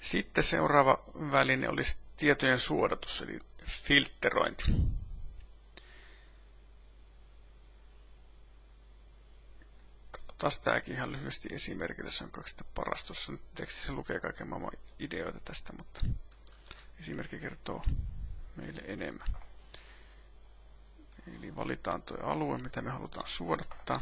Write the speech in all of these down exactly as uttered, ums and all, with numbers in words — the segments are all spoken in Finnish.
Sitten seuraava väline olisi tietojen suodatus, eli filtterointi. Katsotaan tämäkin ihan lyhyesti esimerkillä, se on kaikista paras. Tuossa nyt tekstissä lukee kaiken maailman ideoita tästä, mutta esimerkki kertoo meille enemmän. Eli valitaan tuo alue, mitä me halutaan suodattaa.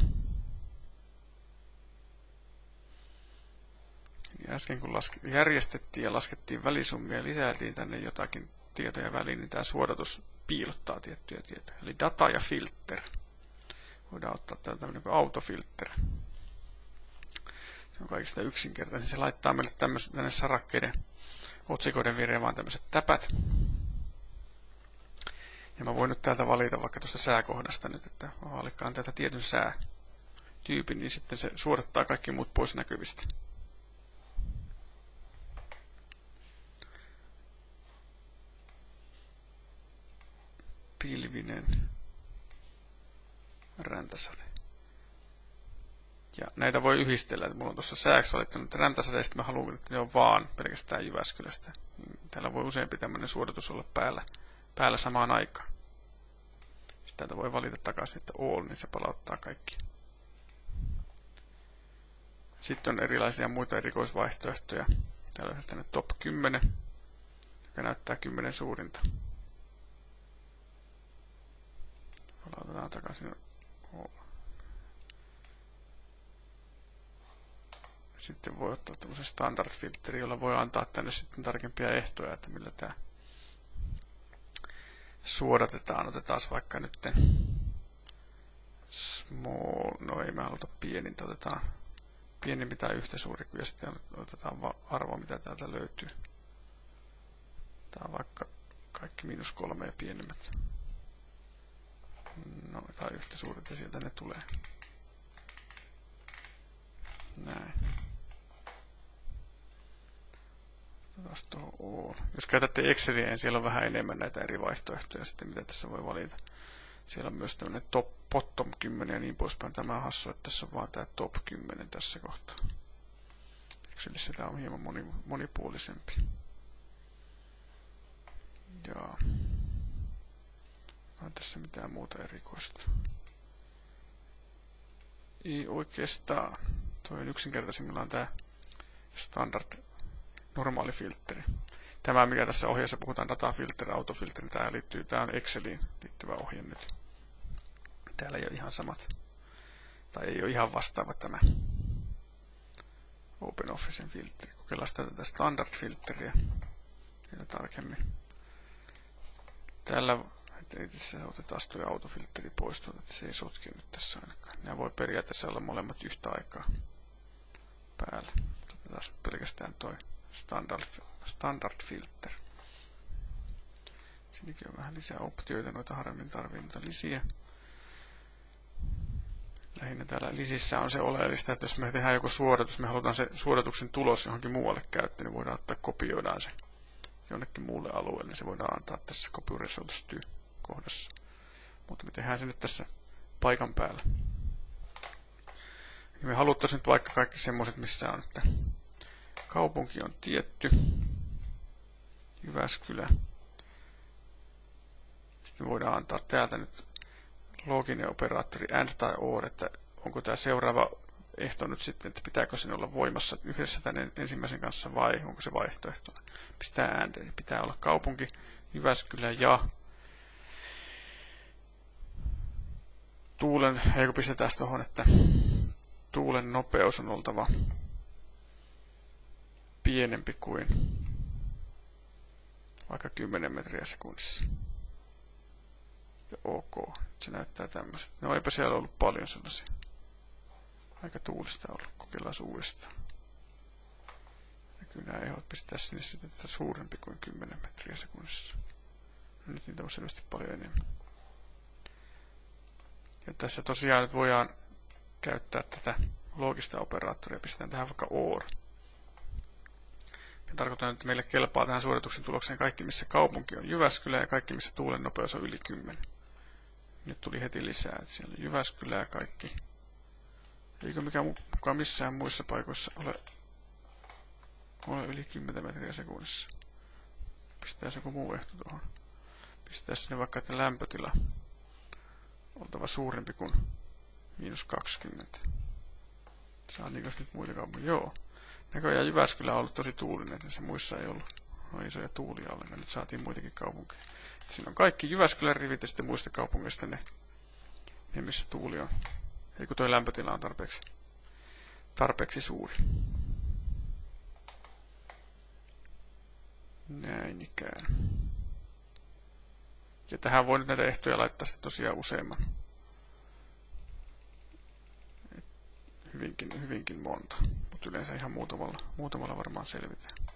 Eli äsken kun järjestettiin ja laskettiin välisummia ja lisäiltiin tänne jotakin tietoja väliin, niin tämä suodatus piilottaa tiettyjä tietoja. Eli data ja filter. Voidaan ottaa tämmöinen kuin autofilter. Se on kaikista yksinkertaisin. Se laittaa meille tänne sarakkeiden otsikoiden viereen vaan tämmöiset täpät. Ja mä voin nyt täältä valita vaikka tuosta sääkohdasta nyt, että vaalikaan tätä tietyn säätyypin, niin sitten se suodattaa kaikki muut pois näkyvistä. Pilvinen räntäsade. Ja näitä voi yhdistellä. Mulla on tuossa sääksi valittanut räntäsade, ja sitten mä haluan, että ne on vaan pelkästään Jyväskylästä. Täällä voi useampi tämmöinen suodatus olla päällä, päällä samaan aikaan. Sitten täältä voi valita takaisin, että all, niin se palauttaa kaikki. Sitten on erilaisia muita erikoisvaihtoehtoja. Täällä on tänne top kymmenen, joka näyttää kymmenen suurinta. Palautetaan takaisin. Sitten voi ottaa tämmöisen standard-filteri, jolla voi antaa tänne sitten tarkempia ehtoja, että millä tämä suodatetaan. Otetaan vaikka nyt small, no ei me haluta pienintä, otetaan pienempi tai yhtä suuri, ja sitten otetaan arvo, mitä täältä löytyy. Tämä on vaikka kaikki miinus kolme ja pienemmät. No, tai yhtä suuret, ja sieltä ne tulee. Näin. Taas tuohon all. Jos käytätte Exceliä, niin siellä on vähän enemmän näitä eri vaihtoehtoja sitten, mitä tässä voi valita. Siellä on myös tämmöinen top, bottom kymmenen ja niin poispäin. Tämä on hassu, että tässä on vaan tämä top kymmenen tässä kohtaa. Excelissä tämä on hieman moni, monipuolisempi. Jaa. Ei tässä mitään muuta erikoista. Ei oikeastaan. Tuo on yksinkertaisimmillaan tämä standard normaali filtteri. Tämä, mikä tässä ohjeessa puhutaan, datafilter, autofilter, tämä liittyy, tämä on Exceliin liittyvä ohje nyt. Täällä ei ole ihan samat, tai ei ole ihan vastaava tämä OpenOfficen filtteri. Kokeillaan sitä tätä standard-filtteriä vielä tarkemmin. Täällä tässä otetaan tuo autofiltteri pois, että se ei sotke nyt tässä ainakaan. Nämä voi periaatteessa olla molemmat yhtä aikaa päällä. Otetaan pelkästään tuo standard, standard filter. Siinäkin on vähän lisää optioita, noita harvemmin tarvii noita lisiä. Lähinnä täällä lisissä on se oleellista, että jos me tehdään joku suodatus, me halutaan se suodatuksen tulos johonkin muualle käyttöön, niin voidaan ottaa, kopioidaan se jonnekin muulle alueelle, niin se voidaan antaa tässä copy results to kohdassa. Mutta me tehdään se nyt tässä paikan päällä. Ja me haluttaisiin nyt vaikka kaikki semmoiset, missä on, että kaupunki on tietty, Jyväskylä. Sitten voidaan antaa täältä nyt looginen operaattori and tai or, että onko tämä seuraava ehto nyt sitten, että pitääkö sen olla voimassa yhdessä tämän ensimmäisen kanssa vai onko se vaihtoehtona. Pistää and, eli pitää olla kaupunki, Jyväskylä ja tuulen, eikö pistetään tuohon, että tuulen nopeus on oltava pienempi kuin vaikka kymmenen metriä sekunnissa. Ja ok, se näyttää tämmöiset. No eipä siellä ollut paljon sellaisia. Aika tuulista ollut. Kokeillaan uudestaan. Ja kyllä nämä ehdot pistää sinne sitten suurempi kuin kymmenen metriä sekunnissa. No nyt niitä on selvästi paljon enemmän. Ja tässä tosiaan nyt voidaan käyttää tätä loogista operaattoria. Pistetään tähän vaikka or. Ja tarkoitan, että meille kelpaa tähän suorituksen tulokseen kaikki, missä kaupunki on Jyväskylä ja kaikki, missä tuulen nopeus on yli kymmenen. Nyt tuli heti lisää, että siellä on Jyväskylä ja kaikki. Eikö mikään mukaan missään muissa paikoissa ole ole yli kymmenen metriä sekunnissa. Pistää joku muu ehto tuohon. Pistää sinne vaikka, että lämpötila oltava suurempi kuin miinus kaksikymmentä. Saatiinko nyt muita kaupunkia? Joo. Näköjään Jyväskylä on ollut tosi tuulinen, että se muissa ei ollut no, isoja tuulia ollenkaan. Nyt saatiin muitakin kaupunkeja. Siinä on kaikki Jyväskylän rivit ja sitten muista kaupungeista ne, ne missä tuuli on. Eli kun tuo lämpötila on tarpeeksi, tarpeeksi suuri. Näin ikään. Ja tähän voi nyt näitä ehtoja laittaa sitten tosiaan useamman. Hyvinkin, hyvinkin monta, mutta yleensä ihan muutamalla, muutamalla varmaan selvitään.